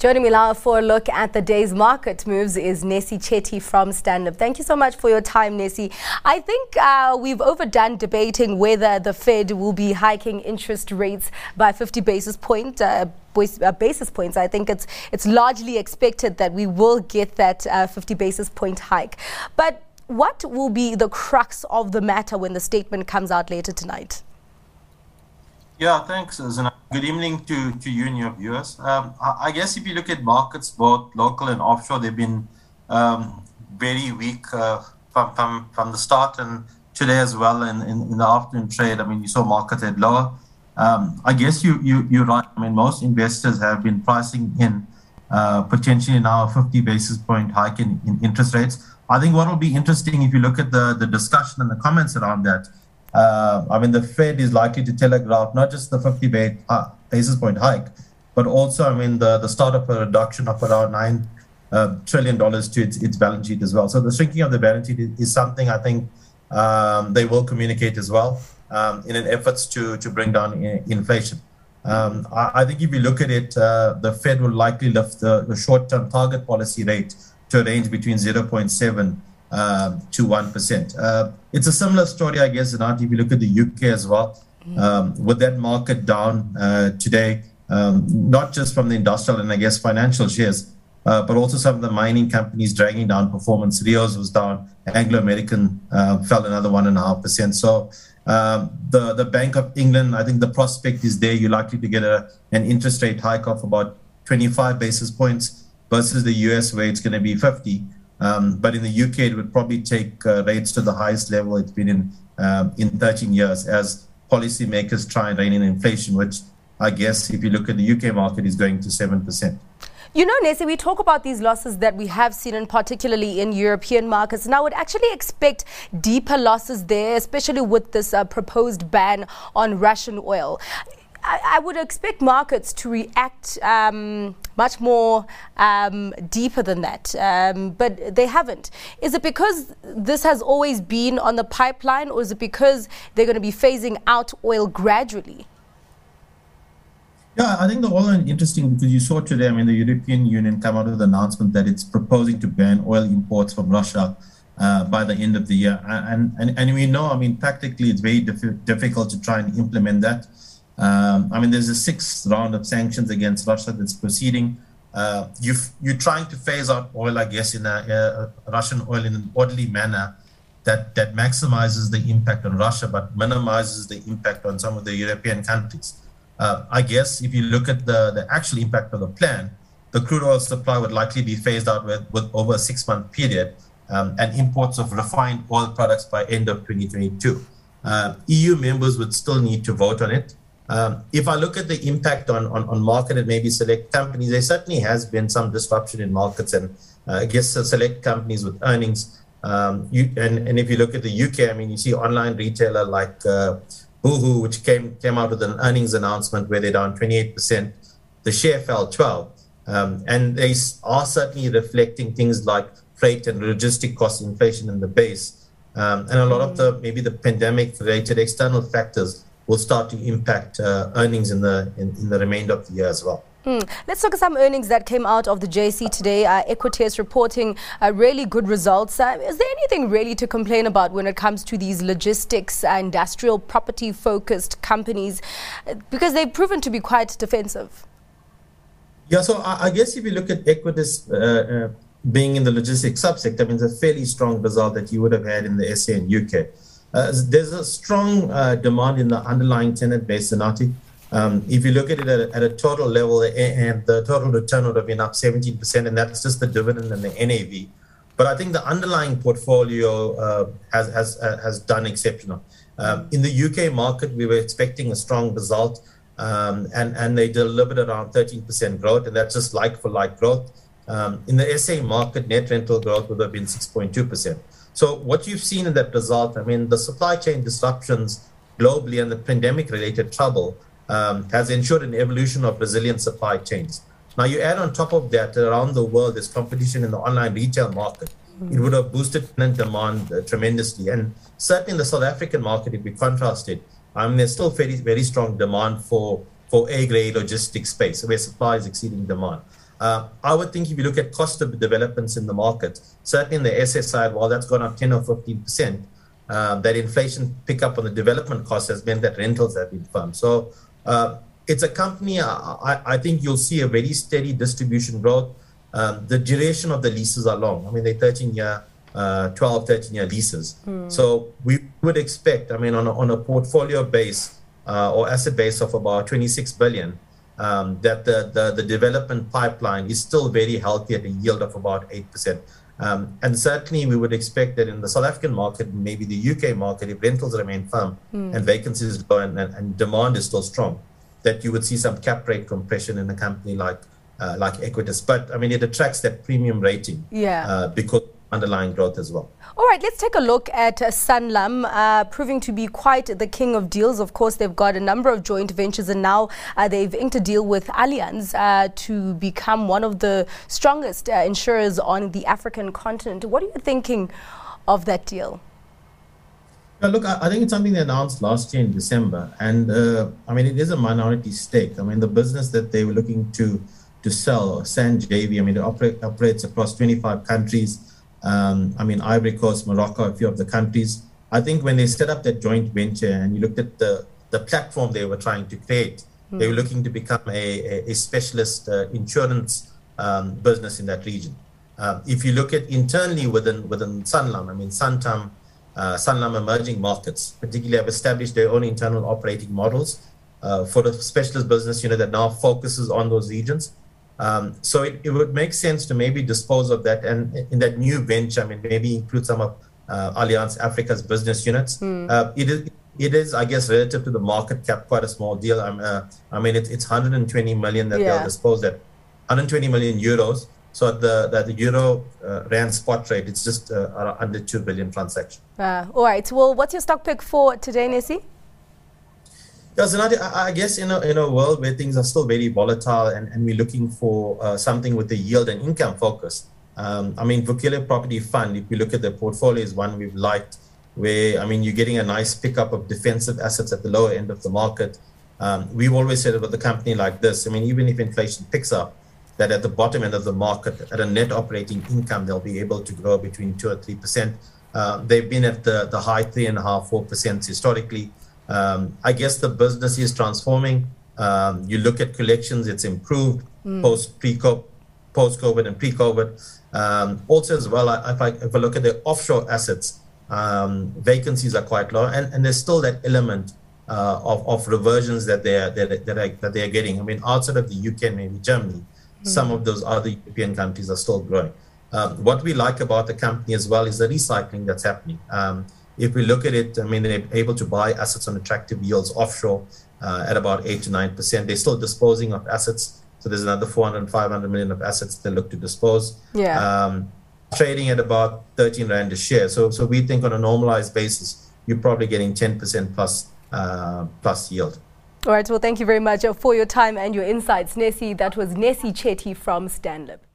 Joining me now for a look at the day's market moves is Nesi Chetty from Standard. Thank you so much for your time, Nesi. I think we've overdone debating whether the Fed will be hiking interest rates by 50 basis points. I think it's largely expected that we will get that 50 basis point hike. But what will be the crux of the matter when the statement comes out later tonight? Yeah, thanks, Zana. Good evening to you and your viewers. I guess if you look at markets, both local and offshore, they've been very weak from the start, and today as well in the afternoon trade. I mean, you saw markets at lower. I guess you're right. I mean, most investors have been pricing in potentially now a 50 basis point hike in interest rates. I think what will be interesting if you look at the discussion and the comments around that. I mean, the Fed is likely to telegraph not just the 50 basis point hike, but also, I mean, the start of a reduction of around $9 trillion to its balance sheet as well. So the shrinking of the balance sheet is something I think they will communicate as well in an efforts to bring down inflation. I think if you look at it, the Fed will likely lift the short-term target policy rate to a range between 0.7 to 1%. It's a similar story, I guess, Zanati, if you look at the UK as well, with that market down today, not just from the industrial and I guess financial shares, but also some of the mining companies dragging down performance. Rios was down, Anglo American fell another 1.5%. So the Bank of England, I think the prospect is there. You're likely to get an interest rate hike of about 25 basis points versus the US where it's going to be 50. But in the UK, it would probably take rates to the highest level it's been in 13 years as policymakers try and rein in inflation, which I guess if you look at the UK market is going to 7%. You know, Nesi, we talk about these losses that we have seen, and particularly in European markets. And I would actually expect deeper losses there, especially with this proposed ban on Russian oil. I would expect markets to react much more deeper than that, but they haven't. Is it because this has always been on the pipeline, or is it because they're going to be phasing out oil gradually? Yeah, I think the oil is interesting because you saw today, I mean, the European Union come out with an announcement that it's proposing to ban oil imports from Russia by the end of the year. And we know, I mean, practically it's very difficult to try and implement that. I mean, there's a sixth round of sanctions against Russia that's proceeding. You're trying to phase out oil, I guess, in Russian oil in an orderly manner that maximizes the impact on Russia, but minimizes the impact on some of the European countries. I guess if you look at the actual impact of the plan, the crude oil supply would likely be phased out with over a 6-month period, and imports of refined oil products by end of 2022. EU members would still need to vote on it. If I look at the impact on market and maybe select companies, there certainly has been some disruption in markets and I guess select companies with earnings. And if you look at the UK, I mean, you see online retailer like Boohoo, which came out with an earnings announcement where they're down 28%. The share fell 12%. And they are certainly reflecting things like freight and logistic cost inflation in the base. And a lot of maybe the pandemic-related external factors will start to impact earnings in the remainder of the year as well. Let's look at some earnings that came out of the JSE today. Equites reporting really good results. Is there anything really to complain about when it comes to these logistics, industrial, property-focused companies? Because they've proven to be quite defensive. Yeah, so I guess if you look at Equites being in the logistics subsector, I mean, it's a fairly strong result that you would have had in the SA and UK. There's a strong demand in the underlying tenant base, Zanati. If you look at it at a total level, and the total return would have been up 17%, and that's just the dividend and the NAV. But I think the underlying portfolio has done exceptional. In the UK market, we were expecting a strong result, and they delivered around 13% growth, and that's just like-for-like growth. In the SA market, net rental growth would have been 6.2%. So what you've seen in that result, I mean, the supply chain disruptions globally and the pandemic-related trouble has ensured an evolution of resilient supply chains. Now, you add on top of that, around the world, there's competition in the online retail market. It would have boosted tenant demand tremendously. And certainly in the South African market, if we contrast it, there's still very, very strong demand for A-grade logistics space, where supply is exceeding demand. I would think if you look at cost of developments in the market, certainly in the SA side, while that's gone up 10 or 15%, that inflation pickup on the development cost has meant that rentals have been firm. So it's a company, I think you'll see a very steady distribution growth. The duration of the leases are long. I mean, they're 13-year, 12, 13-year leases. So we would expect, I mean, on a portfolio base or asset base of about 26 billion, that the development pipeline is still very healthy at a yield of about 8%. And certainly we would expect that in the South African market, maybe the UK market, if rentals remain firm and vacancies low and demand is still strong, that you would see some cap rate compression in a company like Equites. But I mean, it attracts that premium rating because underlying growth as well. All right, let's take a look at Sanlam, proving to be quite the king of deals. Of course, they've got a number of joint ventures, and now they've inked a deal with Allianz to become one of the strongest insurers on the African continent. What are you thinking of that deal? Look, I think it's something they announced last year in December, and I mean, it is a minority stake. I mean, the business that they were looking to sell, San JV, I mean, it operates across 25 countries. I mean, Ivory Coast, Morocco, a few of the countries. I think when they set up that joint venture and you looked at the platform they were trying to create, they were looking to become a specialist insurance business in that region. If you look at internally within Sanlam, I mean, Sanlam Emerging Markets particularly have established their own internal operating models for the specialist business unit that now focuses on those regions. So it would make sense to maybe dispose of that, and in that new venture, I mean, maybe include some of Allianz Africa's business units. It is, I guess, relative to the market cap, quite a small deal. I mean, it's 120 million that they'll dispose at, 120 million euros. So at the euro rand spot rate, it's just under 2 billion transaction. All right. Well, what's your stock pick for today, Nessie? Yeah, Zinati, I guess in a world where things are still very volatile and we're looking for something with a yield and income focus. I mean, Vukile Property Fund, if you look at the portfolio, is one we've liked, where, I mean, you're getting a nice pickup of defensive assets at the lower end of the market. We've always said about the company like this, I mean, even if inflation picks up, that at the bottom end of the market, at a net operating income, they'll be able to grow between 2 or 3%. They've been at the high 3.5%, 4% historically. I guess the business is transforming. You look at collections, it's improved post-COVID and pre-COVID. Also as well, if I look at the offshore assets, vacancies are quite low, and there's still that element of reversions that they are getting. I mean, outside of the UK and maybe Germany, some of those other European countries are still growing. What we like about the company as well is the recycling that's happening. If we look at it, I mean, they're able to buy assets on attractive yields offshore at about 8 to 9%. They're still disposing of assets. So there's another 400, 500 million of assets they look to dispose. Trading at about 13 Rand a share. So we think on a normalized basis, you're probably getting 10% plus yield. All right. Well, thank you very much for your time and your insights, Nessie. That was Nessie Chetty from Stanlib.